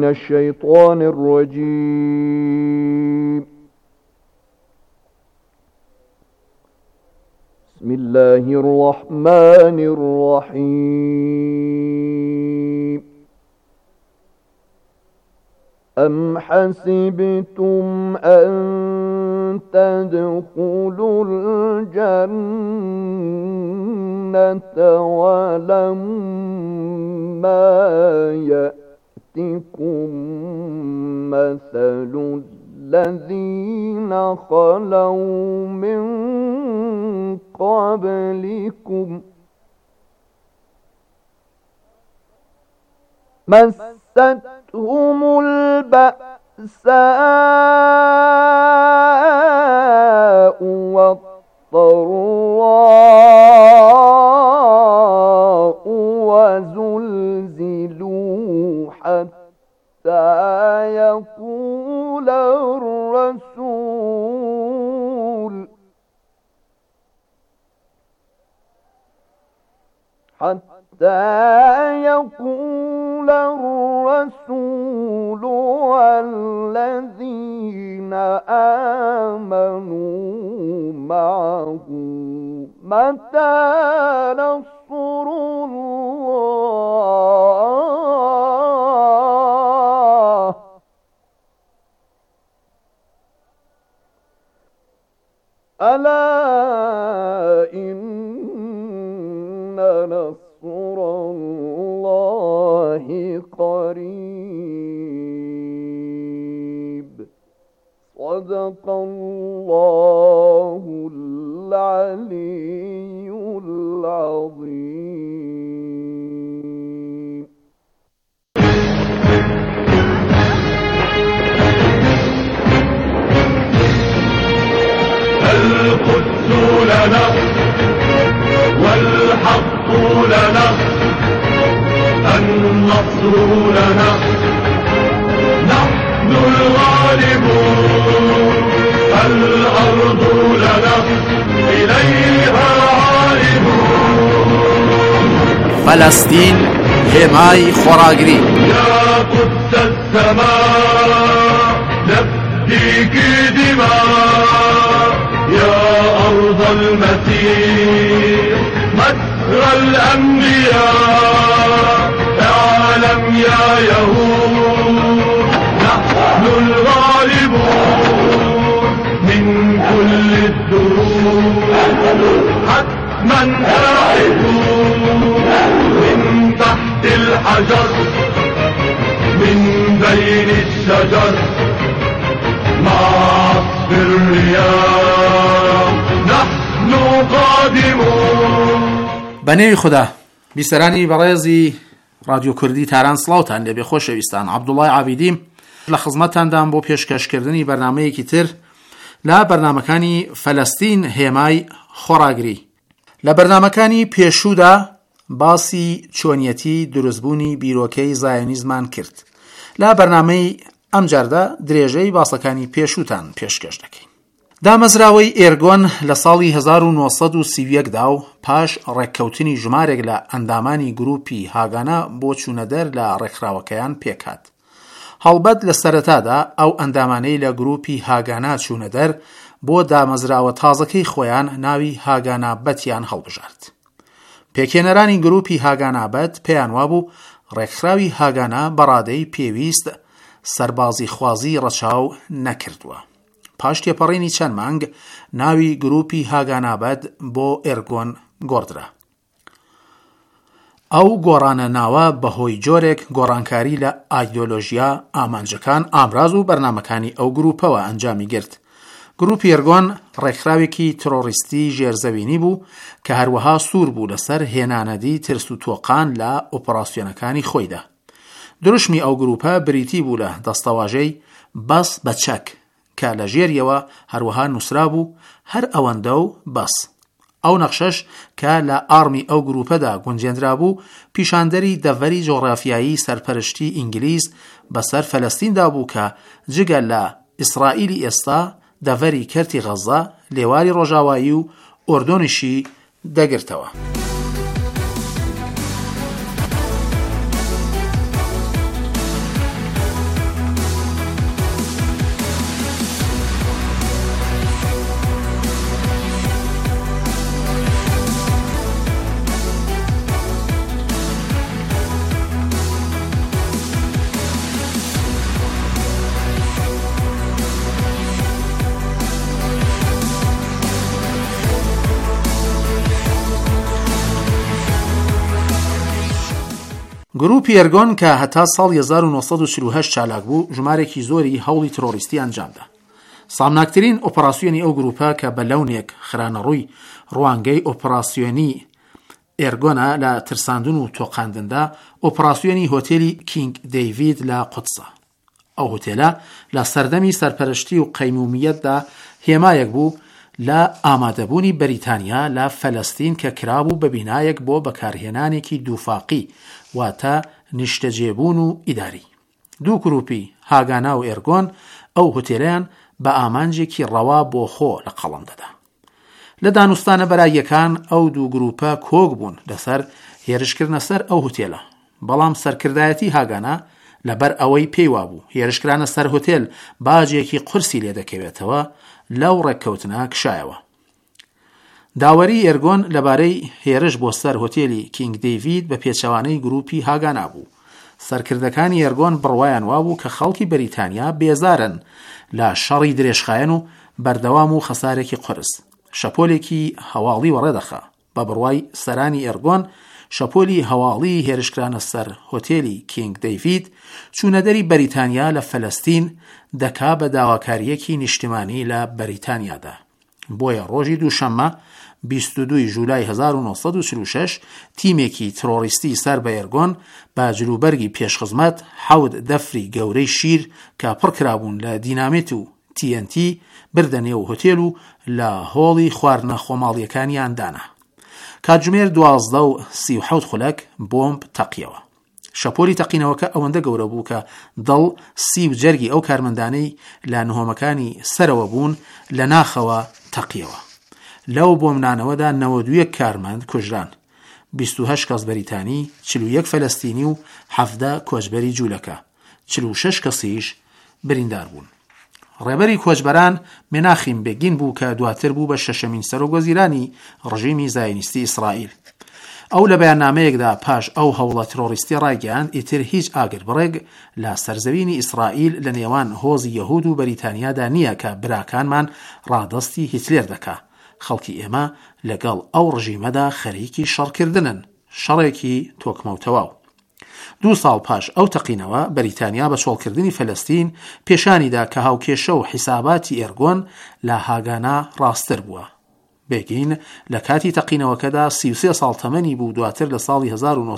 الشيطان الرجيم. بسم الله الرحمن الرحيم. أم حسبتم أن تدخلوا الجنة ولما يأتكم مثل الذين خلوا من قبلكم مستهم البأساء والضراء وزلزلوا حتى يقول الرسول والذين آمنوا معه متى نصر الله ألا إن نصر الله قريب. صدق الله العلي العظيم. القدس لنا والحق لنا النصر لنا نحن الغالبون الأرض لنا إليها عائدون. فلسطين حماي خراغري يا قدس السماء نفديك دماء يا أرض المسيح مجرى الأنبياء. اعلم يا يهود نحن الغالبون من كل الدروب حتما آئدون من تحت الحجر من بين الشجر مع عصف الرياح نحن قادمون. بەنێوی خوددا بیسەرانی بەڕێزی رادیۆ کوردی تاران سڵاوتان لێبێ خۆشەویستان. عەبدوڵڵای عابیدیم لە خزمەتتاندام بۆ پێشکەشکردنی بەرنامەیەکی تر لە بەرنامەکانی فەلەستین هێمای خۆڕاگری. لە بەرنامەکانی پێشوودا باسی چۆنیەتی دروستبوونی بیرۆکەی زایۆنیزمان کرد. لە بەرنامەی ئەمجاردا درێژەی باسەکانی پێشووتان پێشکەش دەکەین. دامەزراوەی ئێرگۆن لە ساڵی 1930دا و پاش ڕێککەوتنی ژمارێک لە ئەندامانی گروپی هاگانە بۆ چوونەدەر لە ڕێکخراوەکەیان پێکات. هەڵبەت لە سەرەتادا ئەو ئەندامانەی لە گروپی هاگانا چوونەدەر بۆ دامەزراوە تازەکەی خۆیان ناوی هاگانابەتیان هەڵبژارد. پێکێنەرانی گروپی هاگانابەت پێیان وابوو ڕێکخراوی هاگانا بەڕادەی پێویست سەربازی خوازی ڕەچاو نەکردووە. پاش تێپەڕینی چەند مانگ ناوی گروپی هاگانابەت بۆ ئێرگۆن گۆڕدرا. ئەو گۆڕانە ناوە بەهۆی جۆرێک گۆڕانکاری لە ئایدۆلۆژیا ئامانجەکان ئامراز و بەرنامەکانی ئەو گروپەوە ئەنجامی گرت. گروپی ئێرگۆن ڕێکخراوێکی تۆڕیستی ژێرزەوینی بوو کە هەروەها سوور بوو لەسەر هێنانەدی ترس و تۆقان لە ئۆپەراسیۆنەکانی خۆیدا. دروشمی ئەو گروپە بریتی بوو لە دەستەواژەی بەس بە چەک کە لە ژێریەوە هەروەها نووسرا بوو هەر ئەوەندە و بەس. ئەو نەخشەش کە لە ئارمی ئەو گروپەدا گونجێنرا بوو پیشاندەری دەڤەری جۆغرافیایی سەرپەرشتی ئینگلیز بەسەر فەلەستیندا بوو کە جگە لە ئیسرائیلی ئێستا دەڤەری کەرتی غەزا لێواری ڕۆژاوایی و ئۆردۆنیشی دەگرتەوە. گروپی ئێرگۆن کە هەتا ساڵ 1948 چالاک بوو ژمارێکی زۆری هەوڵی ترۆریستی ئەنجامدا. سامناکترین ئۆپەراسیۆنی ئەو گروپە کە بە لەونێک خرانەڕووی ڕوانگەی ئۆپەراسیۆنی ئێرگۆنە لە ترساندن و تۆقاندندا ئۆپەراسیۆنی هۆتێلی کینگ دەیڤید لە قودسە. ئەو هۆتێلە لە سەردەمی سەرپەرشتی و قەیمومیەتدا هێمایەک بوو لە ئامادەبوونی بەریتانیا لە فەلەستین کە کرابوو بە بینایەک بۆ بەکارهێنانێکی دووفاقی واتە نیشتەجێبوون و ئیداری. دوو گروپی هاگانا و ئێرگۆن ئەو هۆتێلەیان بە ئامانجێکی ڕەوا بۆ خۆ لە قەڵەمدەدا. لە دانوستانە بەراییەکان ئەو دوو گروپە کۆک بوون لەسەر هێرشکردنە سەر ئەو هۆتێلە، بەڵام سەرکردایەتی هاگانا لەبەر ئەوەی پێی وابوو هێرشکرانە سەر هۆتێل باجێکی قورسی لێ دەکەوێتەوە لەو ڕێککەوتنە کشایەوە. داوەری ئێرگۆن لەبارەی هێرش بۆ سەر هۆتێلی کینگ دەیڤید بە پێچەوانەی گروپی هاگانا بوو. سەرکردەکانی ئێرگۆن بڕوایان وابوو کە خەڵکی بەریتانیا بێزارن لە شەڕی درێژخایەن و بەردەوام و خەسارێکی قورس. شەپۆلێکی هەواڵی وەڕێدەخا بە بڕوای سەرانی ئێرگۆن. شەپۆلی هەواڵی هێرشکرانە سەر هۆتێلی کینگ دەیڤید چوونەدەری بەریتانیا لە فەلەستین دەکا بە داواکاریەکی نیشتیمانی لە بەریتانیادا. بۆیە ڕۆژی دووشەممە 22 ژولای 1946 تیمێکی ترۆریستی سەر بە ئێرگۆن بە جلوبەرگی پێشخزمەت 7 دەفری گەورەی شیر کە پڕکرابوون لە دینامێت و TNT بردە نێو هۆتێل و لە هۆڵی خواردنە خۆماڵیەکانیاندانا. کاتژمێر 12:37 خولەک بۆمب تەقیەوە. شەپۆلی تەقینەوەکە ئەوەندە گەورە بوو کە دڵ سی و جەرگی ئەو کارمەندانەی لە نهۆمەکانی سەرەوە بوون لە ناخەوە تەقیەوە. لەو بۆمبانەوەدا 91 کارمەند کوژران، 28 کەس بەریتانی، 41 فەلەستینی و 17 کۆچبەری جوولەکە، 46 کەسیش بریندار بوون. ڕێبەری کۆچبەران مێناخیم بێگین بوو کە دواتر بوو بە شەشەمین سەرۆکوەزیرانی ڕژیمی زایۆنیستی ئیسرائیل. ئەو لە بەیاننامەیەکدا پاش ئەو هەوڵە ترۆریستی ڕایگەیاند ئیتر هیچ ئاگربڕێک لە سەرزەوینی ئیسرائیل لە نێوان هۆزی یەهود و بەریتانیادا نییە کە براکانمان ڕادەستی هیتلێر دەکا. خەڵکی ئێمە لەگەڵ ئەو ڕژیمەدا خەریکی شەڕکردنن، شەڕێکی تۆکمەوتەواو. 2 ساڵ پاش ئەو تەقینەوە بەریتانیا بە چۆڵکردنی فەلەستین پێشانیدا کە هاوکێشە و حیساباتی ئێرگۆن لە هاگانا ڕاستتر بووە. بێگین لە کاتی تەقینەوەکەدا 33 ساڵ تەمەنی بوو. دواتر لە ساڵی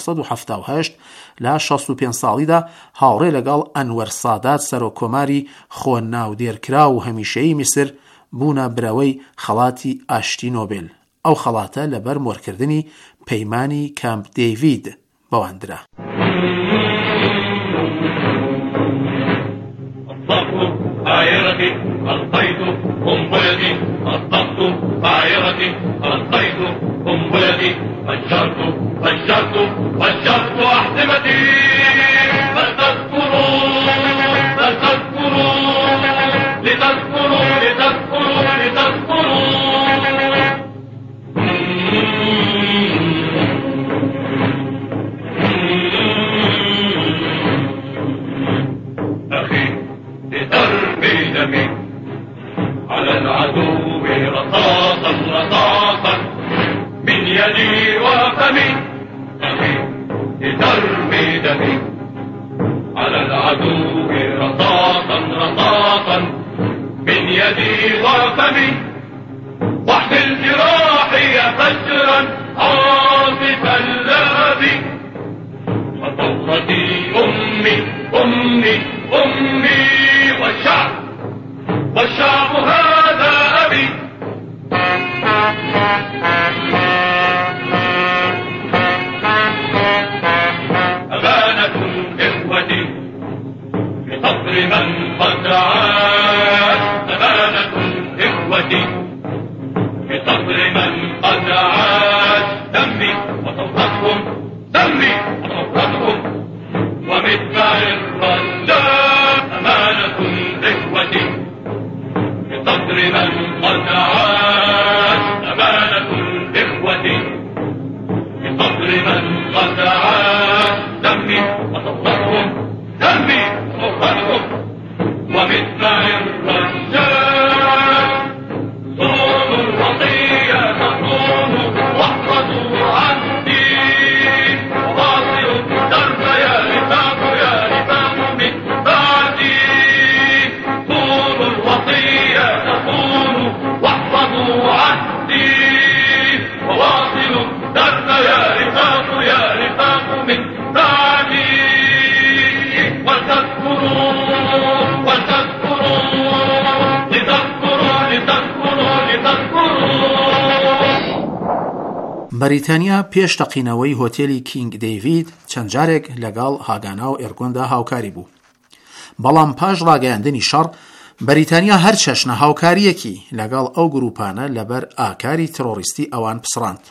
1978 لە 65 ساڵیدا هاوڕێ لەگەڵ ئەنوەر سادات سەرۆکۆماری خۆ ناودێرکرا و هەمیشەیی میسر بوونە برەوەی خەڵاتی ئاشتی نۆبێل. ئەو خەڵاتە لەبەر مۆرکردنی پەیمانی کامپ دەیڤید بەواندرا. طائرتي ألقيت قنبلتي أطلقت طائرتي ألقيت قنبلتي فجرت أحزمتي فلتذكروا على العدو رصاصا من يدي وفمي أخي لترمي دمي على العدو رصاصا من يدي وفمي واحمل جراحي فجرا عاصف اللهب وطوتي أمي والشعب هذا أبي أمانة إخوتي بصبر من قد عاش أمانة إخوتي بصبر من قد عاش دمي وصوتهم ومتبع الرجال أمانة إخوتي بصدر من قد عاش أمانة إخوتي بصدر من قد عاش دمي وصوتهم ومتبع الرجال صون الوصية بەریتانیا پێش تەقینەوەی هۆتێلی کینگ دەیڤید چەند جارێک لەگەڵ هاگانا و ئێرگۆندا هاوکاری بوو. بەڵام پاش ڕاگەیاندنی شەڕ بەریتانیا هەر چەشنە هاوکاریەکی لەگەڵ ئەو گروپانە لەبەر ئاکاری ترۆریستی ئەوان پسڕاند.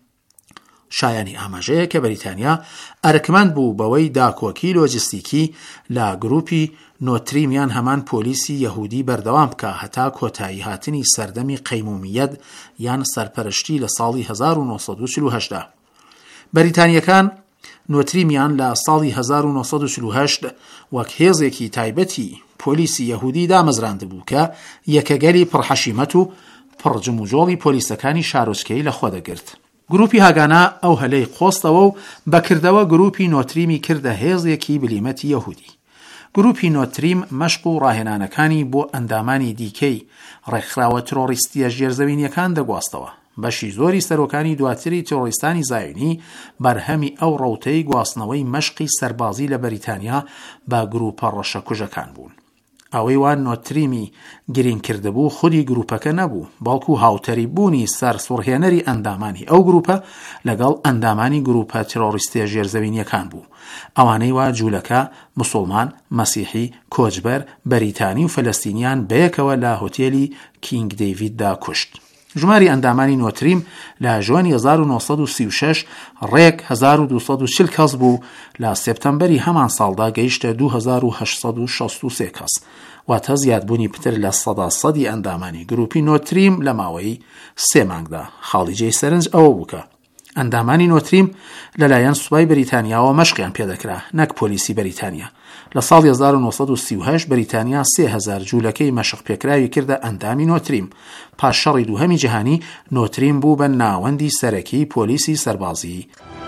شایانی ئاماژەیە کە بەریتانیا ئەرکمەند بوو بەوەی داکۆکی لۆجستیکی لە گروپی نۆتریمیان هەمان پۆلیسی یەهودی بەردەوام بکە هەتا کۆتایی هاتنی سەردەمی قەیمومیەت یان سەرپەرشتی لە ساڵی 1948دا. بەریتانیەکان نۆتریمیان لە ساڵی 1948 وەک هێزێکی تایبەتی پۆلیسی یەهودی دامەزراند بوو کە یەکەگەلی پڕحەشیمەت و پڕجم و جۆڵی پۆلیسەکانی شارۆچکەی لە خۆ دەگرت. گروپی هاگانا ئەو هەلەی خۆستەوە و بەکردەوە گروپی نۆتریمی کردە هێزێکی بلیمەتی یەهودی. گروپی نۆتریم مەشق و ڕاهێنانەکانی بۆ ئەندامانی دیکەی ڕێکخراوە ترۆریستیە ژێرزەوینیەکان دەگواستەوە. بەشی زۆری سەرۆکانی دواتری ترۆریستانی زایونی بەرهەمی ئەو ڕەوتەی گواستنەوەی مەشقی سەربازی لە بەریتانیا بە گروپە ڕەشەکوژەکان بوون. ئەوەی وان نۆتریمی گرین کردبوو خودی گروپەکە نەبوو، بەڵکو هاوتەری بوونی سەر سوڕهێنەری ئەندامانی ئەو گروپە لەگەڵ ئەندامانی گروپە ترۆریستیە ژێرزەوینیەکان بوو. ئەوانەی وا جوولەکە موسڵمان، مەسیحی، کۆچبەر، بەریتانی و فەلەستینیان بەیەکەوە لە هۆتێلی کینگ دەیڤیددا کوشت. ژماری ئەندامانی نۆتریم لە ژوانی 1936 ڕێک 1240 کەس بوو، لە سێپتەمبەری هەمان ساڵدا گەیشتە 2863 کەس، واتە زیادبوونی پتر لە 100% ئەندامانی گروپی نۆتریم لە ماوەی 3 مانگدا. خاڵی جێی سەرنج ئەوە بووکە ئەندامانی نۆتریم لەلایەن سوپای بەریتانیاوە مەشقیان پێدەکرا، نەک پۆلیسی بەریتانیا. لە ساڵی 1938 بەریتانیا 3000 جوولەکەی مەشق پێکراوی کردە ئەندامی نۆتریم. پاش شەڕی دووهەمی جیهانی نۆتریم بوو بە ناوەندی سەرەکی پۆلیسی سەربازی.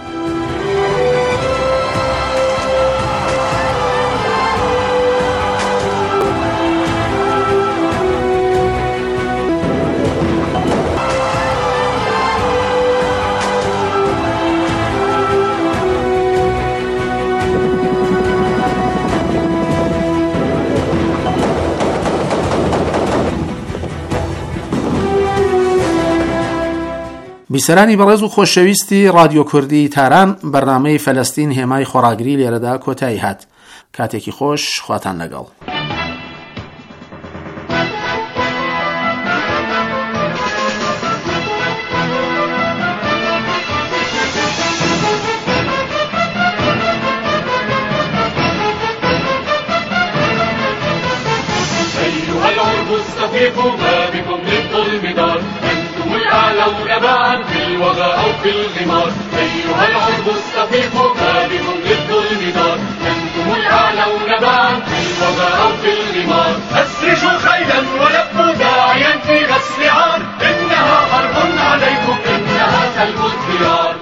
بیسەرانی بەڕێز و خۆشەویستی رادیۆ کوردی تاران، بەرنامەی فەلەستین هێمای خۆراگری لێرەدا کۆتایی هات. کاتێکی خۆش، خواتان لەگەڵ. في الوغى أو في الغمار أيها العرب استفيقوا ما بكم للظلم دار أنتم الأعلون باعا في الوغى أو في الغمار أسرجوا خيلا ولبوا داعيا في غسل عار إنها حرب عليكم إنها سلب الديار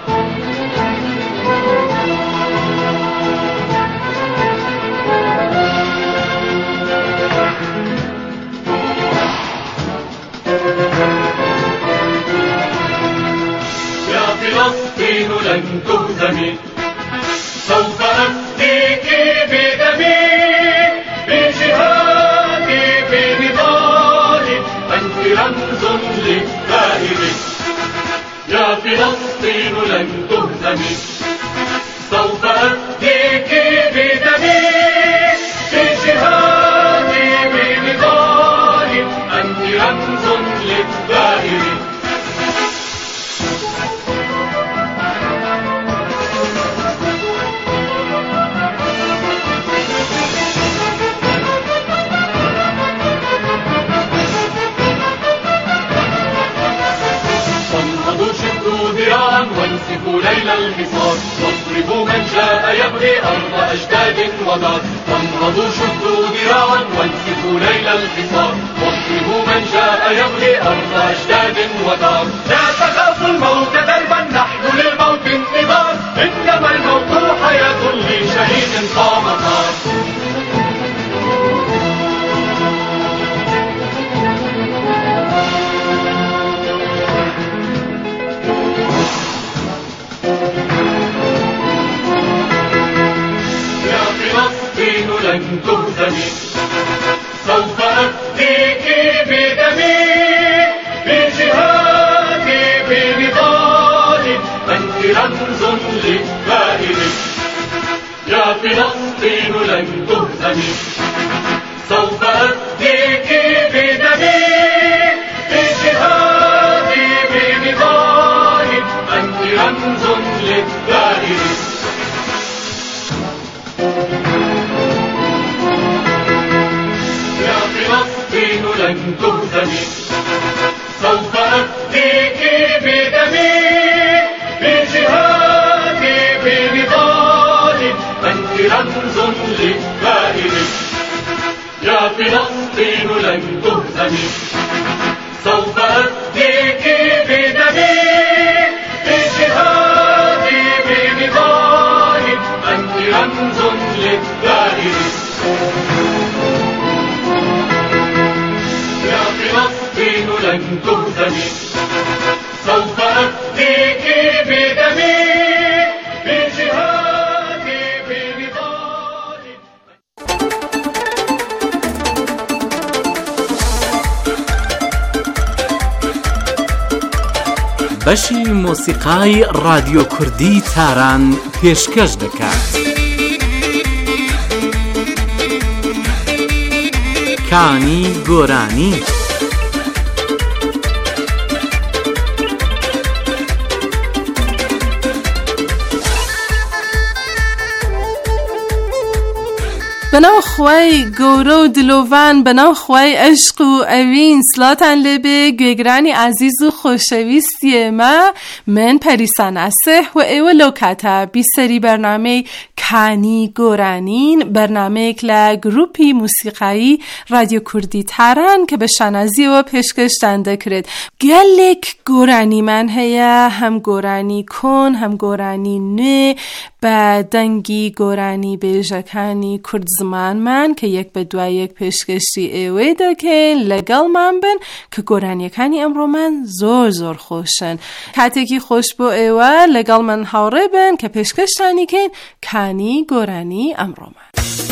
فلسطين لن تهزمي سوف أفديك بدمي بجهادي بنضالي أنت رمز للثائر يا فلسطين لن تهزمي سوف أفديك بدمي بجهادي بنضالي أنت رمز للثائر وانسفوا ليل الحصار واضربوا من جاء يبغي أرض أجداد ودار وانهضوا شدوا ذراعا وانسفوا ليل الحصار واضربوا من جاء يبغي أرض أجداد ودار لا تخافوا الموت دربا نحن للموت انتظار إنما الموت حياة لشهيد قام نار لن تهزمي سوف أفديك بدمي بجهادي بنضالي فلسطين لن تهزمي سوف أفديك بدمي بجهادي بنضالي أنت رمز للدائر يا فلسطين لن تهزمي سوف أفديك بدمي بجهادي بنضالي أنت رمز للدائر يا فلسطين لن تهزمي سوف أفديك بدمي بجهادي بنضالي أنت رمز للدائر يا فلسطين لن تهزمي سوف أفديك بدمي بجهادي بنضالي. بەشی مۆسیقای رادیۆ کوردی تاران پێشکەش دەکات. کانی گۆرانی. بەناو خوای گەورە و دلۆڤان بەناو خوای عشق و ئەوین سڵاتان لێبێ گوێگرانی عەزیز و خۆشەویستی ئێمە من پەریسان ئاسێح و ئێوە لەو کاتە بیسەری بەرنامەی کانی گۆرانین بەرنامەیەک لە گروپی موسیقایی رادیۆ کوردی تاران کە بە شانازیەوە پێشکەشتان دەکرێت. گەلێک گۆرانیمان هەیە، هەم گۆرانی کۆن هەم گۆرانی نوێ بە دەنگی گۆرانی بێژەکانی کورد زمانمان کە یەک بە دوای یەک پێشکەشی ئێوەی دەکەین لەگەڵمان بن کە گۆرانیەکانی ئەمڕۆمان زۆر زۆر خۆشن. کاتێکی خۆش بۆ ئێوە لەگەڵ من هاوڕێ بن کە پێشکەشتانی کەین کانی گۆرانی ئەمڕۆمان.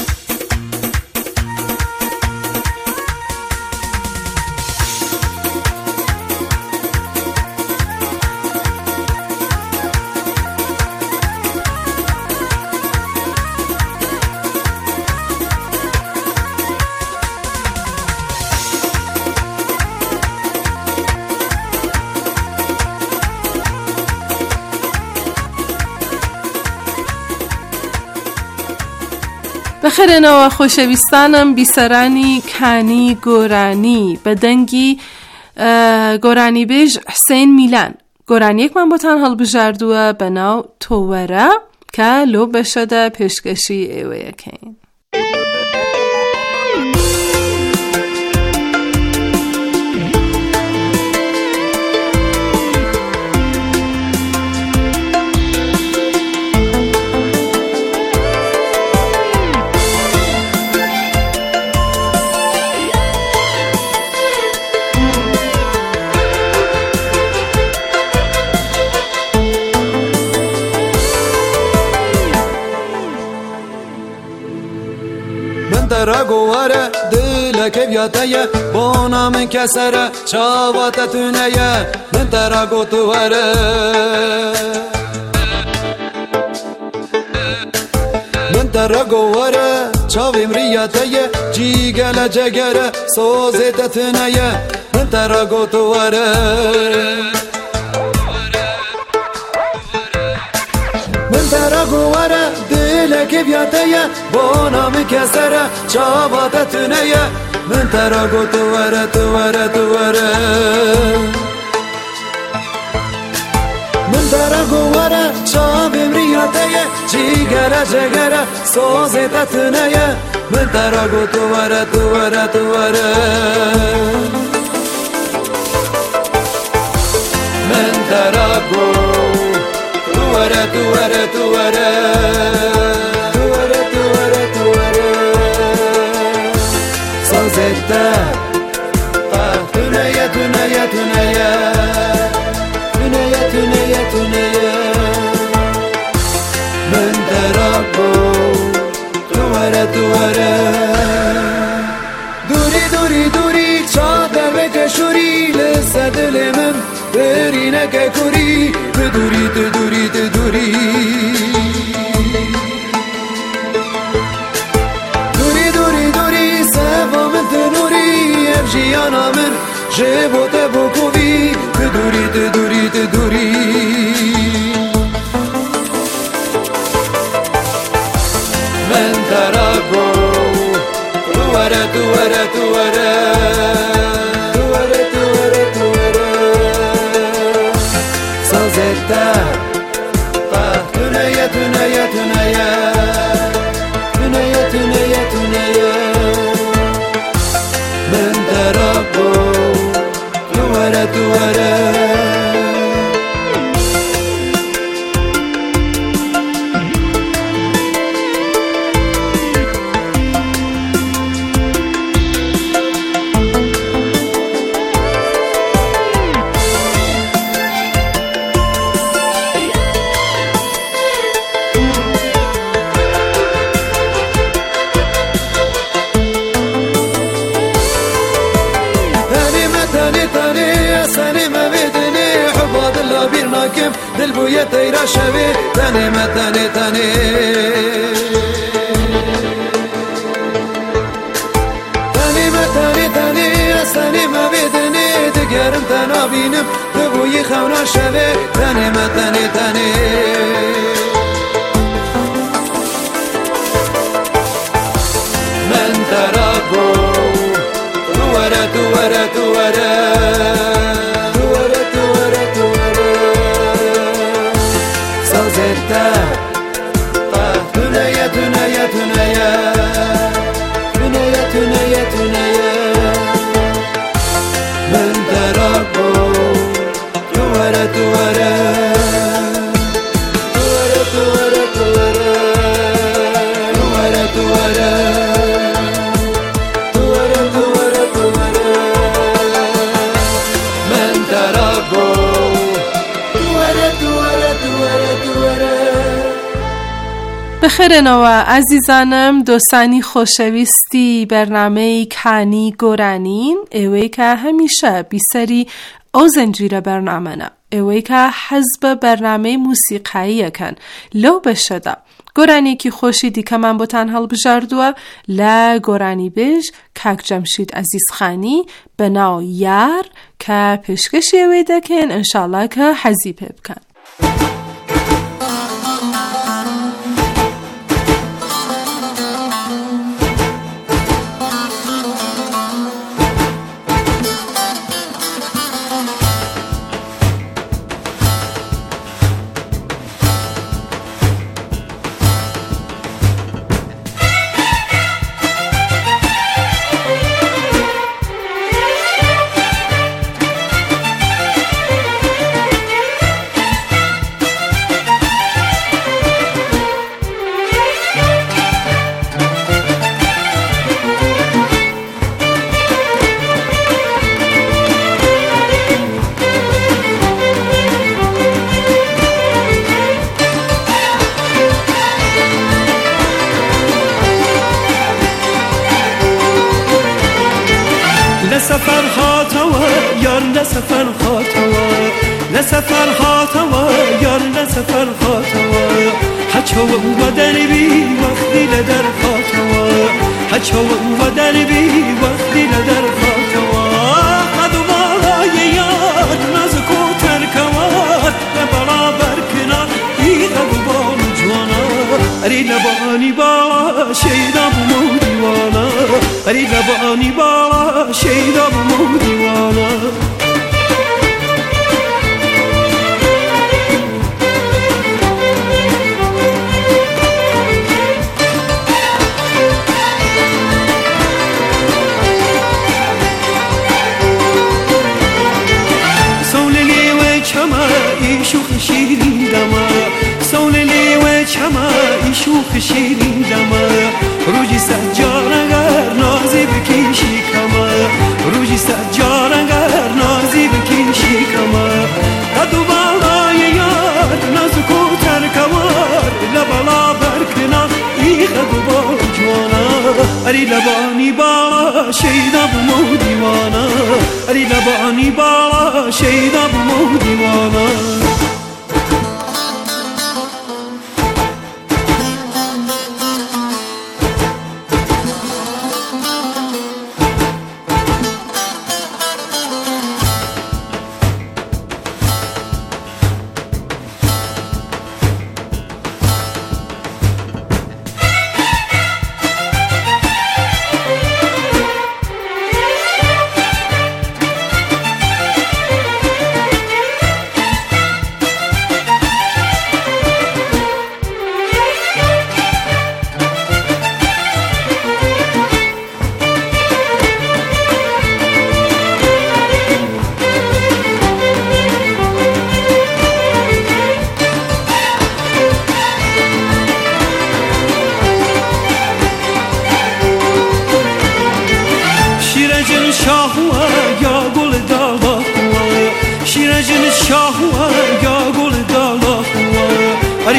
بەخێرێنەوە خۆشەویستانم بیسەرانی کانی گۆرانی بە دەنگی گۆرانی بێژ حسین میلان. گۆرانیەکمان بۆتان هەڵبژاردووە بە ناو تۆوەرە کە لۆ بەشەدا پێشکەشی ئێوەیەکەین. گواره دل که بیاتیه بانا من کسره چاوات تونیه من ترا گوتواره من ترا گواره چاویم ریاتیه جیگل جگره سوزت تونیه من ترا گوتواره من ترا گواره که بیاتیه بانا می کسره چاوات تونیه من ترا گو تواره تواره تواره من ترا گواره چاویم ریاتیه جیگره جگره سوزت تونیه من ترا گو تواره تواره تواره من ترا گو تواره تواره تواره سازده تونیه تونیه تونیه تونیه تونیه تونیه من درابو تواره تواره دوری دوری دوری چاده بکشوری لسه دل من بری نکه کوری دوری دوری دوری جبوت بکوی دوری من تراغو دوره سازتا تنيا من تراغو دوره دل بوی تیرا شوی تنه سنی ما بدنی دگرم تنا بینم دل بوی خونا شوی تنه من تراغو دوره سازتا تنيا من تراغو دوره من تراغو بخیرنەوە عزیزانم دۆستانی خۆشەویستی بەرنامەی کانی گۆرانین ئێوەی کە هەمیشە بیسەری ئەو زەنجیرە بەرنامەنە ئێوەی کە حەز بە بەرنامەی موسیقاییەکەن لەو بەشەدا گۆرانێکی خۆشی دیکەمان بۆتان هەڵبژاردووە لە گۆرانی بێژ کاک جەمشید عەزیزخانی بەناو یار کە پێشکەشی ئێوەی دەکەن ئینشاڵڵا کە حەزی پێ بکەن. لسفر خاطوا یار لسفر خاطوا لسفر خاطوا یار لسفر خاطوا حچو و دربی وقتی لدر خاطوا حچو و دربی وقتی لدر خاطوا قدو بالای یار نزکو ترکوات برابر کنار ای قدو بال جوانا اری لبانی بالا شیدا بمو دیوانا اری لبانی بالا شیدا بمو دیوانا سوللی و چما ایشوخ شیرین دما سوللی و چما ایشوخ شیرین دما روجی سجارنگر نازی بکیشی کما روجی سجارنگر نازی بکیشی کما قدو بالای یار نازکو ترکوار لبالا برکنا ای قدو بال جوانا اری لبانی بالا شیدا بمو دیوانا اری لبانی بالا شیدا بمو دیوانا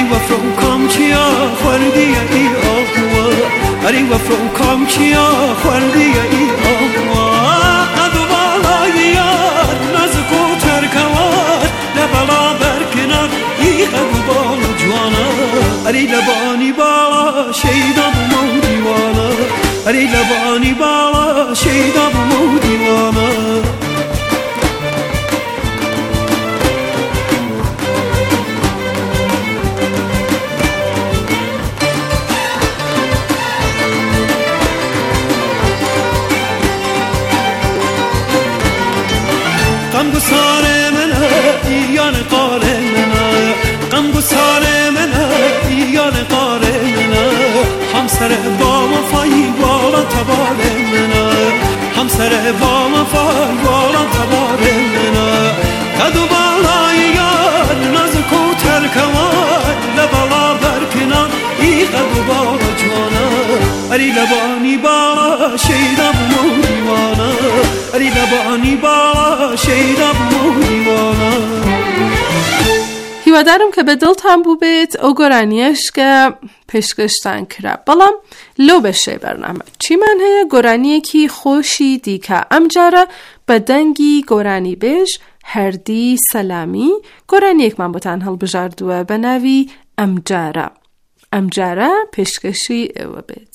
وفرم کام کیا خوردی ای آقوا اری وفرم کام کیا خوردی ای آقوا قدو بالای یار نزکو ترکوار لبلا برکنار ای قدو بالا جوانا اری لبانی بالا شیدا بمو دیوانا اری لبانی بالا شیدا بمو دیوانا قم بسار منه ایان قاره منه قم بسار منه ایان قاره منه همسر با وفایی والا تباره منه همسر با وفایی والا تباره منه قدو بالای یار نزکو ترکوار لبالا برکنان ای قدو بالا جوانا اری لبانی بالا شیدا بمو دیوانا اری لبانی بالا شیدا بمو دیوانا هیوادارم که به دڵتان بوو بێت ئەو گۆرانیەش کە پێشکەشتان کرا بەڵام لەو بەشەی بەرنامە چیمان هەیە گۆرانیەکی خۆشی دیکە ئەم جارە بە دەنگی گۆرانی بێژ هەردی سەلامی گۆرانیەکمان بۆتان هەڵبژاردووە بە ناوی ئەم جارە پێشکەشی ئێوە بێت.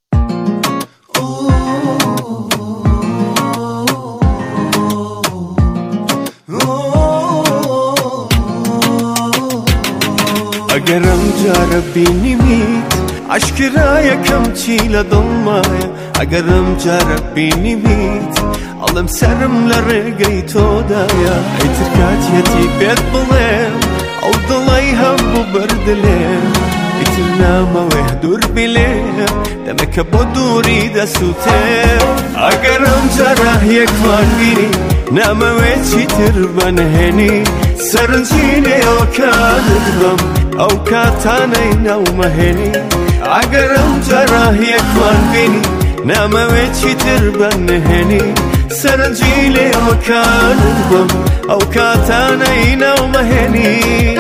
اگرم جارە بینیمیت عشقرا یەکەم چی لە دڵمایە ئەگەرم جارە بینیمیت ئەڵم سرم لە ڕێگەی تۆدایە ئەیتر کاتیەتی پێت بڵێم ئەو دڵی هەبوو بەردلێم ئیتر نامەوێ دوور بلێم دەمەکە بۆ دووری دەسووتێم ئەگەرم جارە یەکمان بینی نامەوێ چیتر بەنهێنی سەرنجینێەوە کاتت بەم ئەو کاتانەی ناومەهێنی ئەگەرم جارە یەکمان بینی نامەوێ چیتر بەنهێنی سەرنجی لێەوە کاتت بەم ئەو کاتانەی ناومەهێنی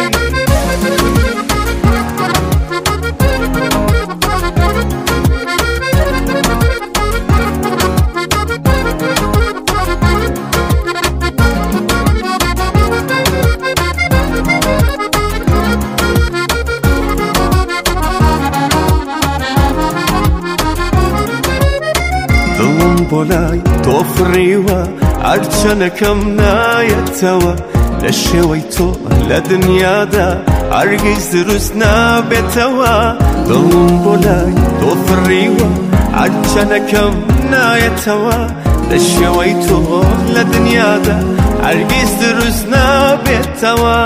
بۆلای تۆ فڕیوە هەرچەنەکەم نایەتەوە لە شێوەی تۆ لە دنیادا هەرگیز دروست نابێتەوە دڵم بۆلای تۆ فڕیوە هەرچەنەکەم نایەتەوە لە شێوەی تۆ لە دنیادا هەرگیز دروست نابێتەوە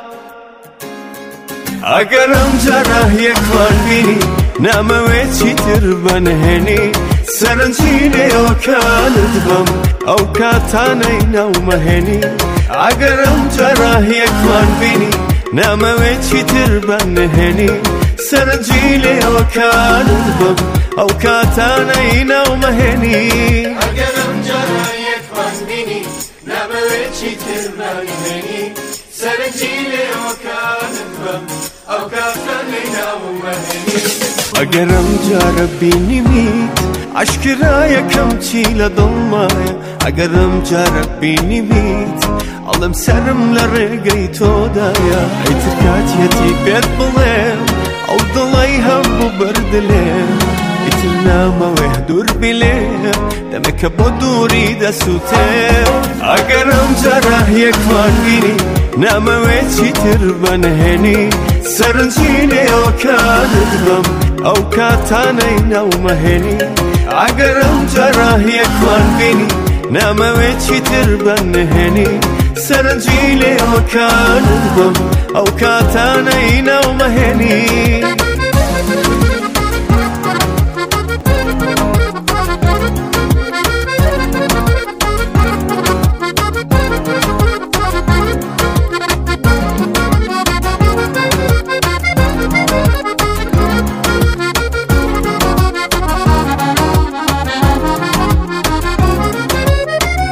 ئەگەرم جارە یەکمان بینی نامەوێ چیتر بەنهێنی سەرنجینێەوە کاتت بەم ئەو کاتانەی ناومەهێنی ئەگەرم جارە یەکمان بینی نامەوێ چیتر بەنهێنی سەرنجی لێەوە کاتت بەم ئەو کاتانەی ناومەهێنی ئەگەرم جارە یەکمان بینی نامەوێ چیتر بەنهێنی سەرنجی لێەوە کاتت بەم ئەو کاتانەی ناومەهێنی ئەگەرم جارە بینیمیت عشقرا یەکەم چی لە دڵمایە ئەگەرم جارە بینیمیت ئەڵم سرم لە ڕێگەی تۆدایە ئەیتر کاتیەتی پێت بڵێم ئەو دڵی هەبوو بەردلێم ئیتر نامەوێ دوور بلێم دەمەکە بۆ دووری دەسووتێم ئەگەرم جارە یەکمان بینی نامەوێ چیتر بەنهێنی سەرنجینێەوە کاتت بەم ئەو کاتانەی ناومەهێنی ئەگەرم جارە یەکمان بینی نامەوێ چیتر بەنهێنی سەرنجی لێەوە کاتت بەم ئەو کاتانەی ناومەهێنی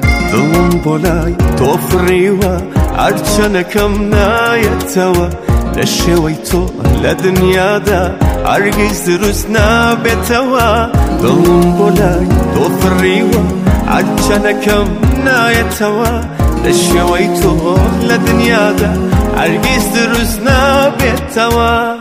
بۆلای تۆ فڕیوە هەرچەنەکەم نایەتەوە لشوي تو لدنيا دا هرگز دروست نابتوا دلم بولاي توفريوا عجنكم نايتوا لشوي تو لدنيا دا هرگز دروست نابتوا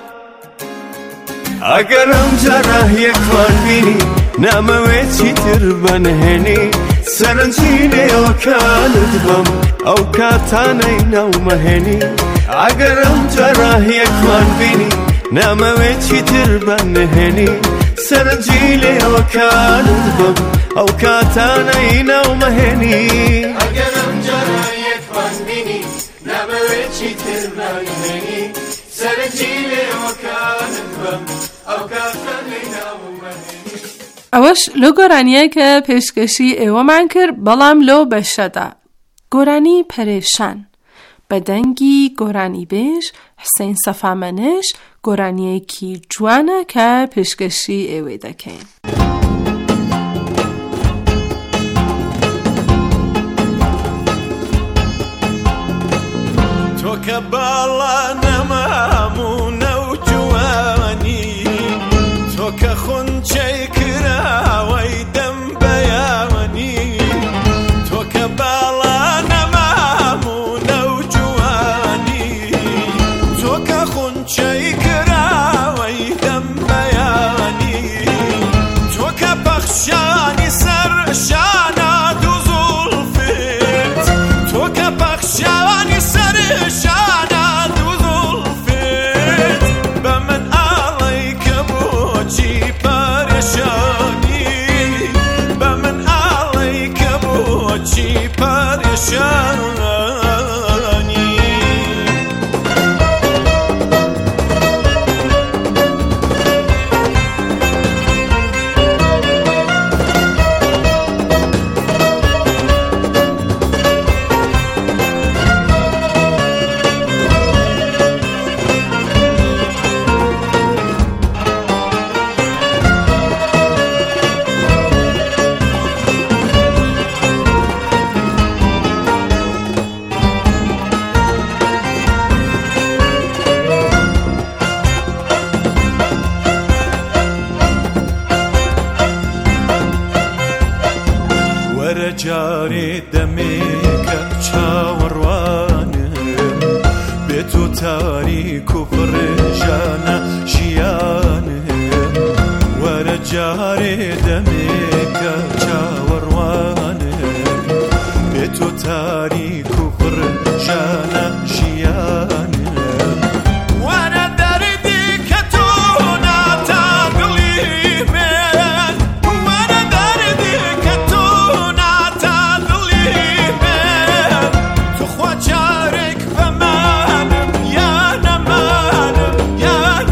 اگرم جرح یکوان بینی نموه چی تر بنهنی سرنجینه اوکالت بم اوکاتانه نو مهنی اگرم جرح یکوان بینی نموه چی تر بنهنی سرنجینه اوکالت بم اوکاتانه نو مهنی اگرم جرح یکوان بینی نموه چی تر بنهنی سرنجینه اوکالت بم اوکاتانه نو مهنی ئەوەش لۆ گۆرانیە کە پێشکەشی ئێوەمان کرد بەڵام لۆ بەشەدا گۆرانی پەرێشان بە دەنگی گۆرانی بێژ حسین سەفامەنش گۆرانیەکی جوانە کە پێشکەشی ئێوەی دەکەین. تۆ کە باڵا نەمامونە و جوانی تۆ کە خونچەی کراوەی دەم بەیانی تۆ کە باڵا نەمامونە و جوانی تۆ کە خونچەی کراوەی دەم بەیانی تۆ کە پەخشانی سەر شانە دوو زوڵفت تۆ کە پەخشانی سەر شانە دوو زوڵفت بە من ئاڵەی کە بۆچی پەرێشانی بە من ئاڵەی کە بۆچی پەرێشانی وەرە جارێ دەمێکە چاوەڕوانم بێت و تاریک و پڕێژانە ژیانم وەرە جارێ دەمێکە چاوەڕوانم بێت و تاریک و پڕێژانە ژیانم وەرە دەردی کە تۆ ناتا دڵی من وەرە دەردی کە تۆ ناتا دڵی من توخوا جارێک بەمانم یا نەمانم یا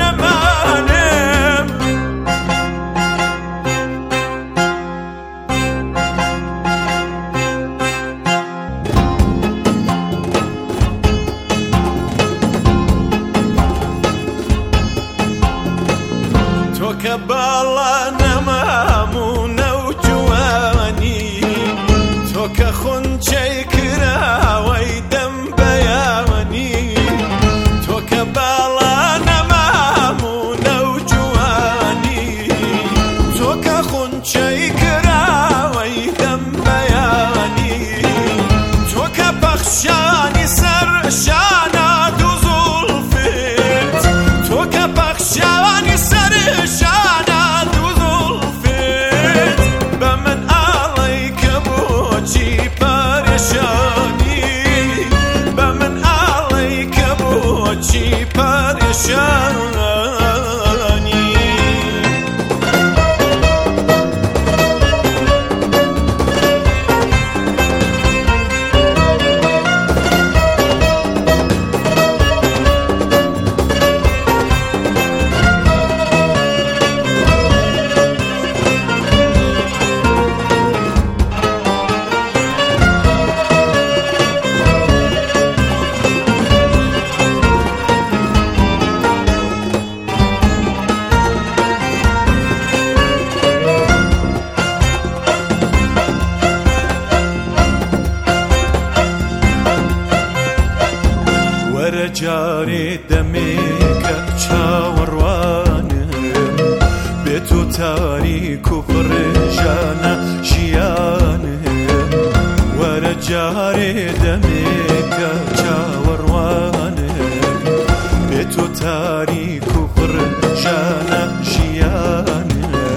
كفر جانا جيانه ورجار دمك جاوروانه بتو تاري كفر جانا جيانه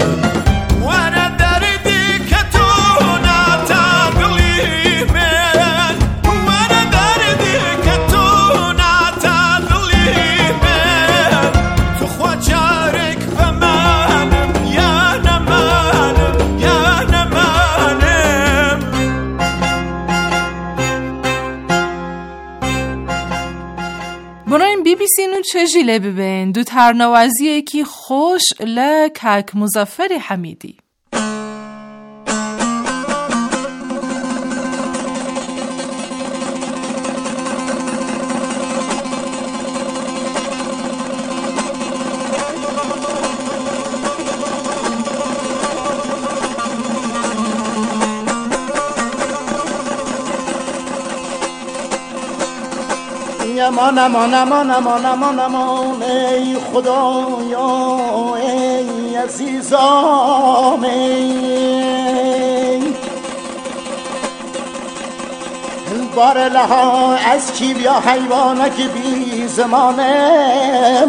بیسینو چه جیله ببین دو ترنوازیه کی خوش لکک مظفر حمیدی امان امان امان امان امان امان ای خدایا ای عزیزام ای بار لها از کی بیا حیوانا که بی زمانه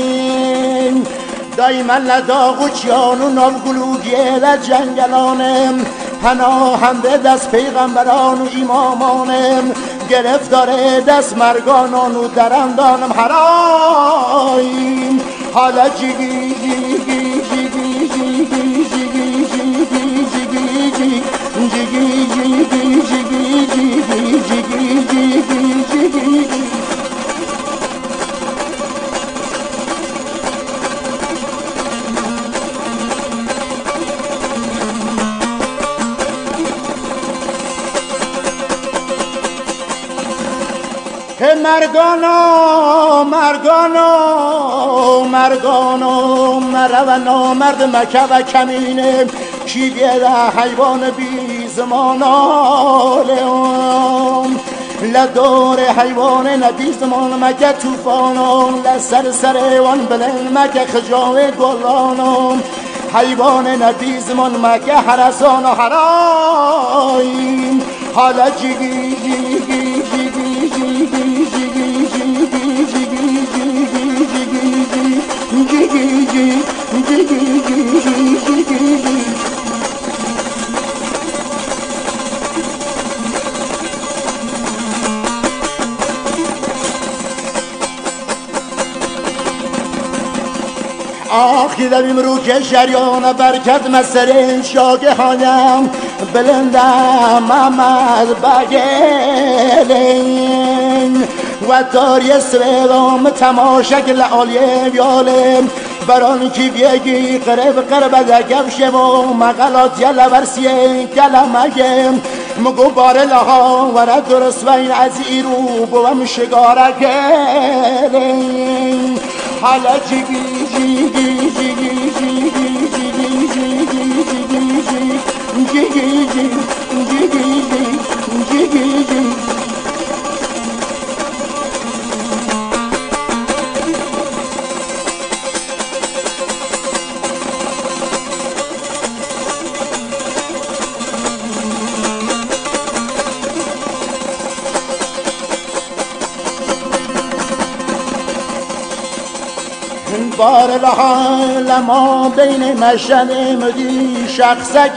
دایما لداغ و چیان و نامگلوگیه لجنگلانم پناهنده دست پیغمبران و ایمامانم گرفتار دست مرگانان و درندانم حرایم حالا جیگی جیگی جیگی جیگی جیگی جیگی جیگی جیگی جیگی جیگی مرگانو مرگانو مرگانو مرو نامرد مکه و کمینه کی بیده حیوان بی زمانالم لدور حیوان نبی زمان مکه توفانم لسر سر وان بلن مکه خجاوه گلانم حیوان نبی زمان مکه حرسان و حرایم حالا جیگی جیگی جیگی جیگی آخی داریم رو که شریان برکت مسر شاگه هایم بلندم محمد بگلین و داری سویدام تماشک لعالیه بیالم بران کی بیگی قرب دگم شو مقالات یلا ورسیه کلمگم مگو بار لها ورد درست و این از ایرو بوم شگاره گلین حالا جیگی جیگی جیگی جیگی جیگی جیگی جیگی بار الحال ما بین مشهد مدی شخصک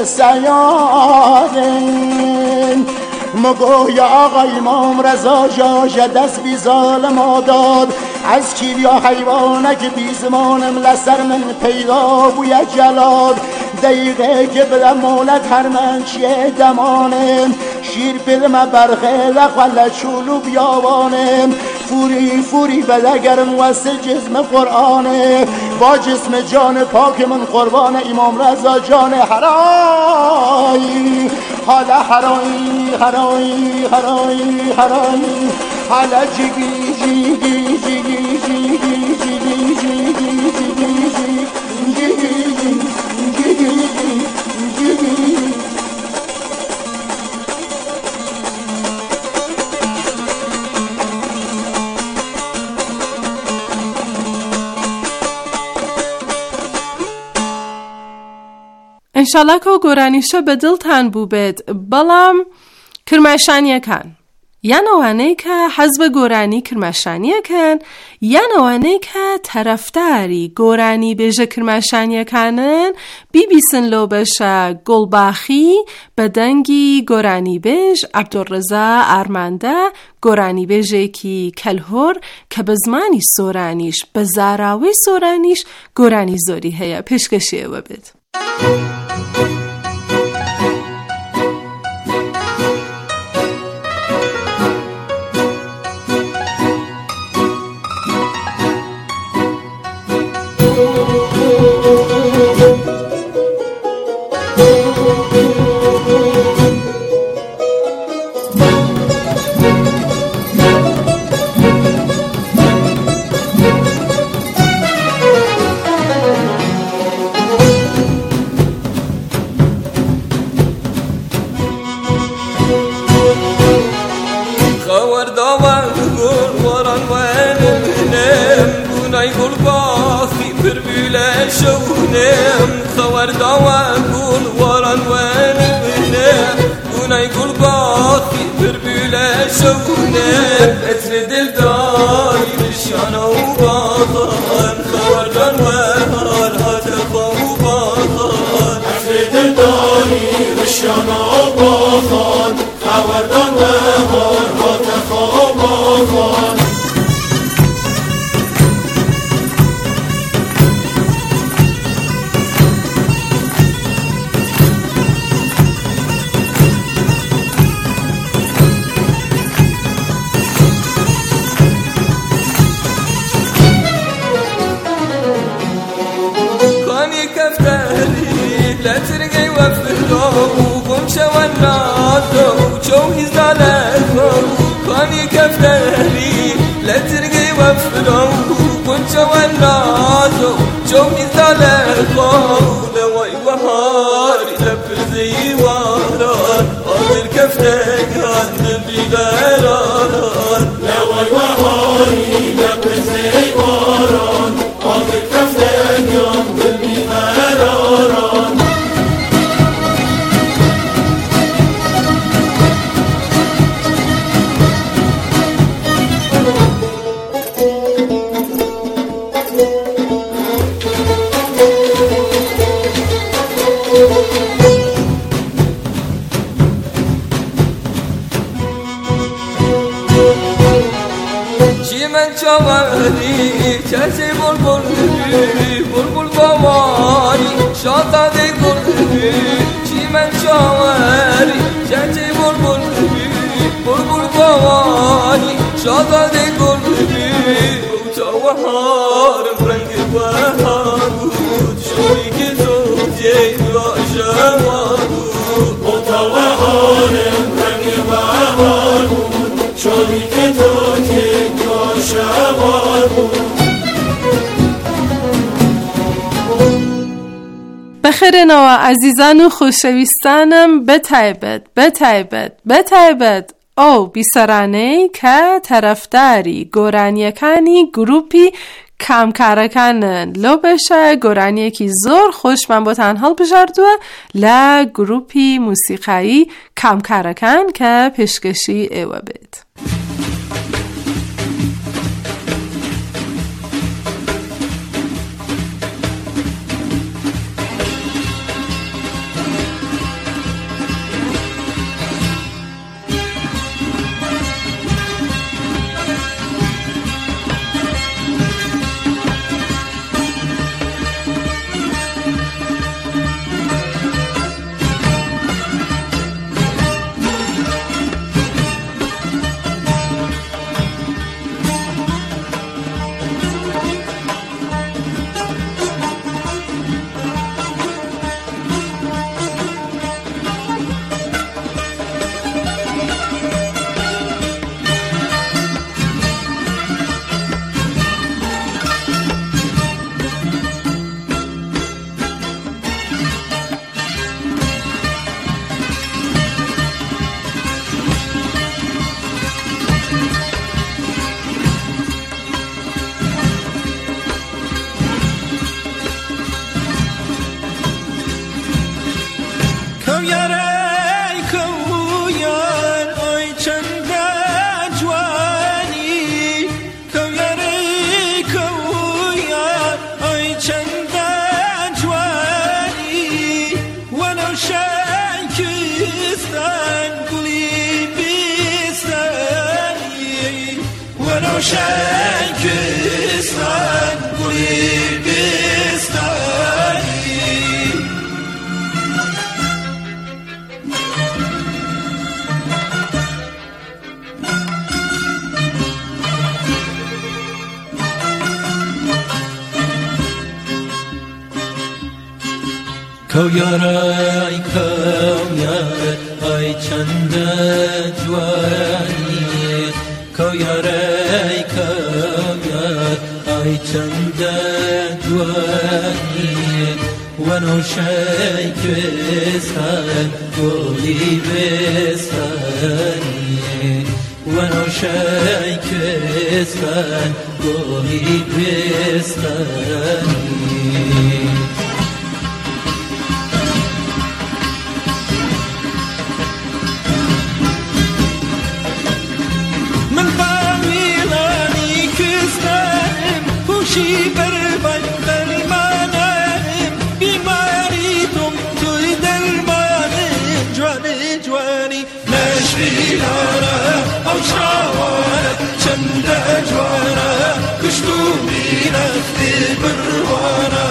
سیادن مگو یا آقا امام رضا جاش دست بی ظالم داد از کی بیا حیوانک بی زمانم لسر من پیدا بوی جلاد دقیقه که بلم مولد هر من چیه دمانم شیر پلم برخه لخوال چولو بیاوانم فوری فوری بدگرم واسه جسم قرآنه با جسم جان پاک من قربان امام رضا جان حرایی حالا حرایی حرایی حرایی حرایی حالا جیگی جیگی جیگی جیگی جیگی ئینشاڵا کە گۆرانیشە بە دڵتان بوو بێت، بەڵام کرماشانیەکان یان ئەوانەی کە حەز بە گۆرانی کرماشانیەکەن یان ئەوانەی کە تەرەفداری گۆرانی بێژە کرماشانیەکانن بیبیسن لەو بەشە گوڵباخی بە دەنگی گۆرانی بێژ عەبدوڕەزا ئارماندە، گۆرانی بێژێکی کەلهۆر کە بە زمانی سۆرانیش بە زاراوەی سۆرانیش گۆرانی زۆری هەیە. پێشکەشی ئێوە بێت. بەخێرێنەوە ئازیزان و خۆشەویستانم، بەتایبەت ئەو بیسەرانەی کە تەرەفداری گۆرانیەکانی گروپی کامکارەکانن. لەو بەشە گۆرانیەکی زۆر خۆشمان بۆتان هەڵبژاردووە لە گروپی موسیقایی کامکارەکان کە پێشکەشی ئێوە بێت. بیستن گلی بیستنی و روشن کستن گلی بیستنی کویارای کویار ای چند جوانی کویارای کویار ای چند جوانی و نوشای کسان گلی بستانی و نوشای کسان گلی بستانی شی بربن درمانم بیماریتم توی درمانم جوانی جوانی نشویلانه او شوانه چند جوانه کشتو مینفتی بروانه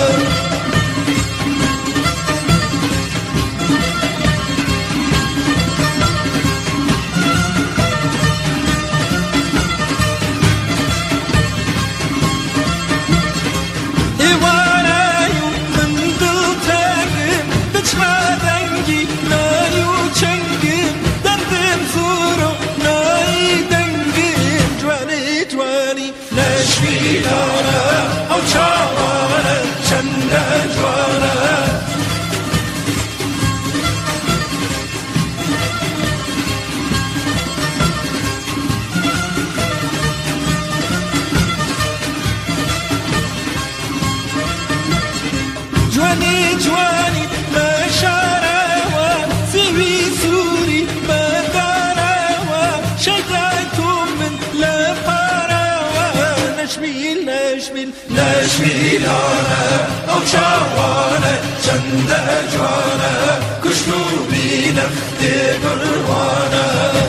نشویلانه او شوانه چند جوانه کشتو بینفتی بروانه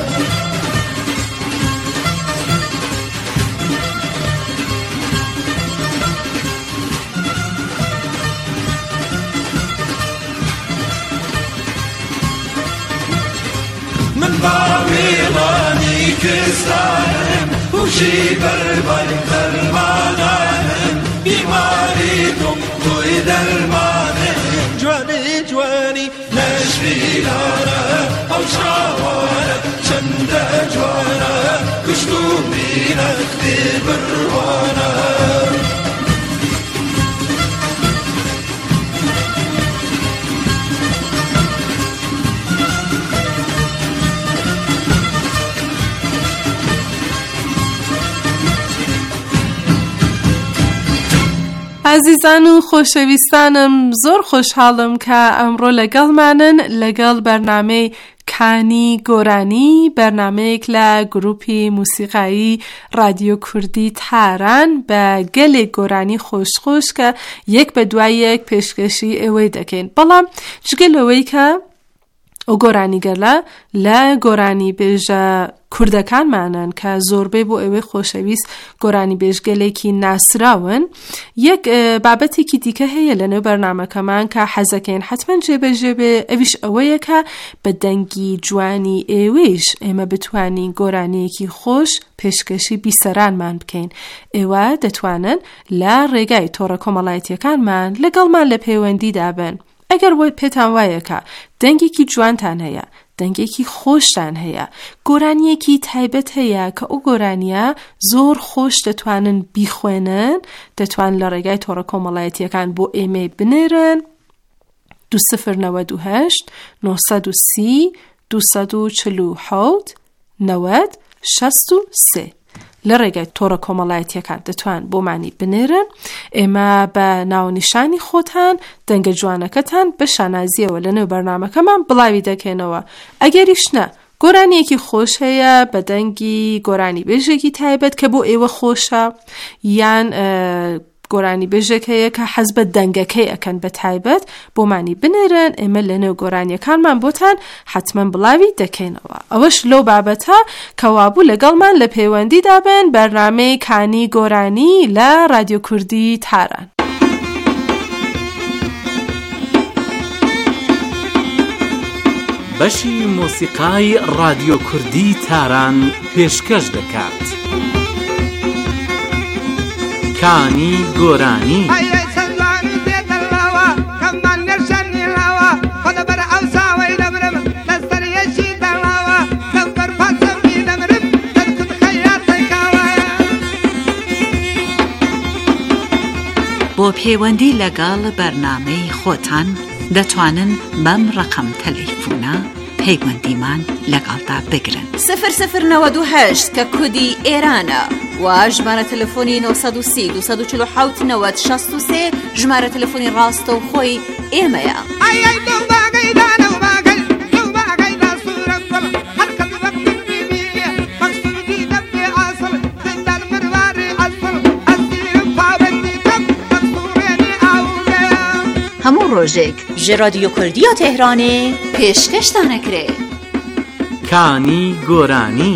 من باویلانی کستانم وشی بربن درمانم بیماریتم توی درمانم جوانی جوانی نشویلانه او شوانه چند جوانه کشتو بینفتی بروانه عزیزان و خۆشەویستانم زۆر خۆشحاڵم کە ئەمڕۆ لەگەڵمانن لەگەڵ بەرنامەی کانی گۆرانی بەرنامەیەک لە گروپی موسیقایی رادیۆ کوردی تاران بە گەلێک گۆرانی خۆشخۆش کە یەک بە دوای یەک پێشکەشی ئێوەی دەکەین بەڵام جگەلەوەی کە ئەو گۆرانیگەلە لە گۆرانی بێژە کوردەکانمانن کە زۆربەی بۆ ئێوەی خۆشەویست گۆرانی بێژگەلێکی ناسراون یەک بابەتێکی دیکە هەیە لەنێو بەرنامەکەمان کە حەزەکەین حتمەن جێبەجێ بێ ئەویش ئەوەیە کە بە دەنگی جوانی ئێوەیش ئێمە بتوانین گۆرانیەکی خۆش پێشکەشی بیسەرانمان بکەین ئێوە دەتوانن لە ڕێگای تۆڕە کۆمەڵایەتیەکانمان لەگەڵمان لە پەیوەندیدا بن ئەگەر پێتان وایە کە دەنگێکی جوانتان هەیە دەنگێکی خۆشتان هەیە گۆرانیەکی تایبەت هەیە کە ئەو گۆرانیە زۆر خۆش دەتوانن بیخوێنن دەتوان لە ڕێگای تۆڕە کۆمەڵایەتیەکان بۆ ئێمە بنێرن 2098 930 247 90 63 لە ڕێگای تۆڕە کۆمەڵایەتیەکان دەتوان بۆمانی بنێرن ئێمە بە ناونیشانی خۆتان دەنگە جوانەکەتان بە شانازیەوە لەنێو بەرنامەکەمان بڵاوی دەکەینەوە ئەگەریش نە گۆرانیەکی خۆش هەیە بە دەنگی گۆرانی بێژێکی تایبەت کە بۆ ئێوە خۆشە یان گۆرانی بێژێکەیە کە حەز بە دەنگەکەی ئەکەن بە تایبەت بۆمانی بنێرن ئێمە لە نێو گۆرانیەکانمان بۆتان حتمما بڵاوی دەکەینەوە. ئەوەش لەو بابەتە کەوابوو لەگەڵمان لە پەیوەندیدا بن بەرنامەی کانی گۆرانی لە رادیۆ کوردی تاران. بەشی مۆسیقای رادیۆ کوردی تاران پێشکەش دەکات. کانی گۆرانی. بۆ پەیوەندی لەگەڵ بەرنامەی خۆتان دەتوانن بەم ڕقم تەلەیفۆنە پەیوەندیمان لەگەڵدا بگرن. 0098 کە کودی ئێرانە و ژمارە تەلەفۆنی 930 247 90 63 ژمارە تەلەفۆنی ڕاستە و خۆی ئێمەیە. هەموو ڕۆژێک ژێ رادیۆ کوردی تێهرانێ پێشکەشتانەکرێ. کانی گۆرانی.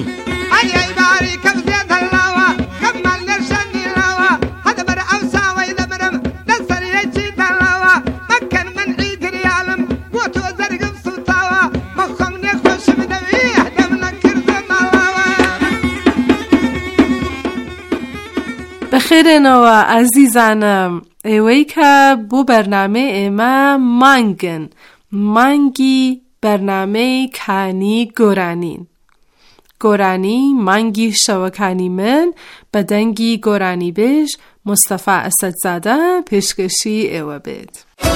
بەخێرێنەوە ئازیزانم، ئێوەی کە بۆ بەرنامەی ئێمە مانگن، مانگی بەرنامەی کانی گۆرانین. گۆرانی مانگی شەوەکانی من بە دەنگی گۆرانی بێژ مستەفا ئەسەدزادە پێشکەشی ئێوە بێت.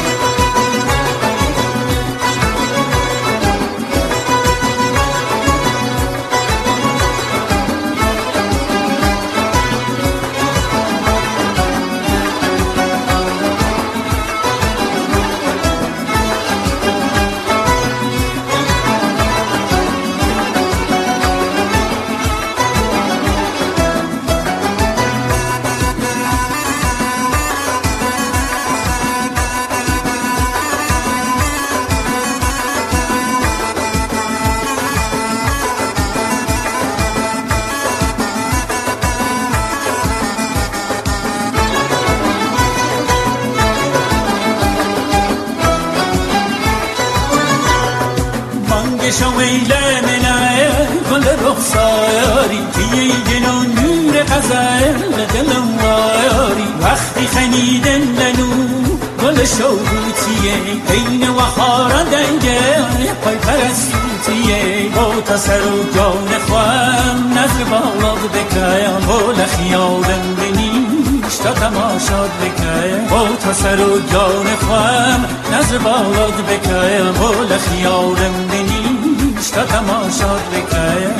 شویل منای گل رخساری توی جنون نور غزل دلم واری وقتی خنیدن لنو گل شوقیه عین وخار دنگه پای پرستیه با تسر و جان خوام نظر بالاد بکایم با خیالم بنیش تا تماشاد بکایم با تسر و جان خوام نظر بالاد بکایم با خیالم بنیش تا تماشاد بکایم.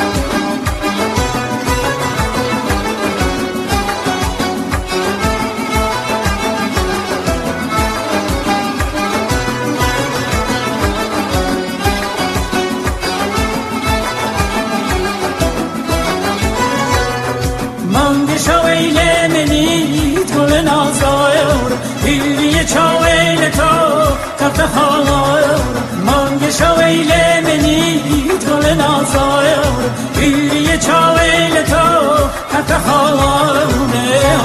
مانگ شویل منی گل نازایر دیلی چاویل تو کفت خوایر مانگ شویل منی گل نازایر دیلی چاویل تو کفت خوایر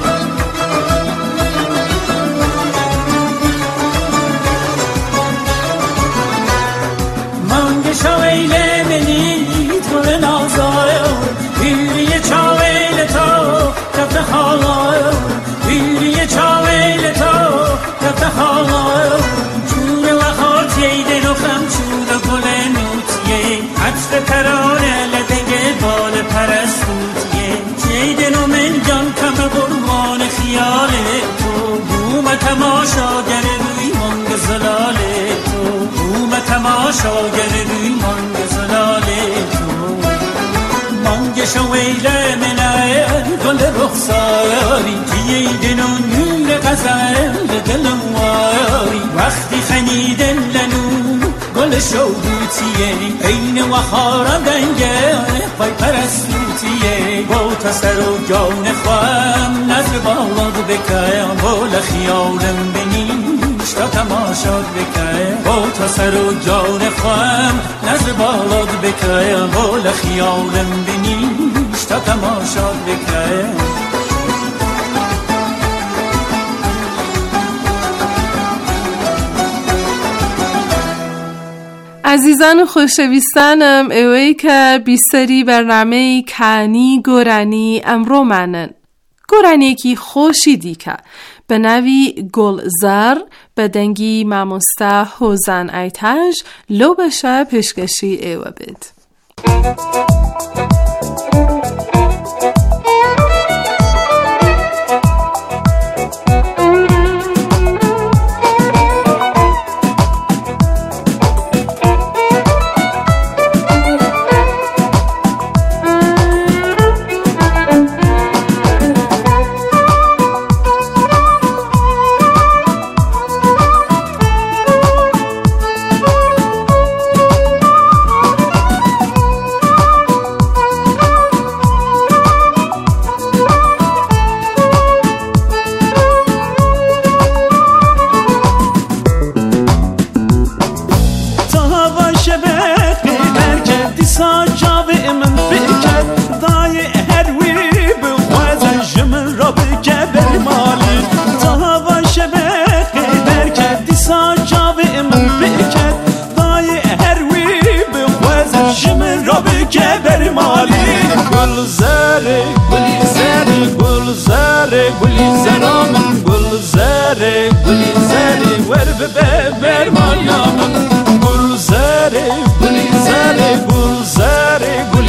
مانگ شویل منی گل نازایر دیلی چاویل تو کفت خوایر دیلی چاویل تو کفت خوایر چون وقت ییدن و خم چون گل نوتیه عطر ترانه لدنگ بال پرستوتیه ییدن و من جان کم قربان خیال تو بوم تماشاگر روی مانگ زلال تو بوم تماشاگر روی مانگ زلال تو مانگ شویل منای گل رخساری ییدن و نور غزل دلم واری وقتی خنیدن لنو گل شوبوتیه این وخارا دنگه پای پرستوتیه با تسر و جان خواهم نظر بالاد بکایم بول خیالم بنیش تا تماشاد بکایم با تسر و جان خواهم نظر بالاد بکایم بول خیالم بنیش تا تماشاد بکایم. عزیزان و خوشویستانم اوی که بیسری برنامه کانی گورانی امرو منن گورانی کی خوشی دیکه به نوی گلزار به دنگی ماموستا حوزن ایتاج لو بشه پیشکشی ایوه بید.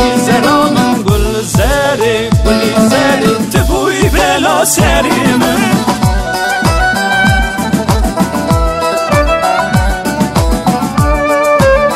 Serim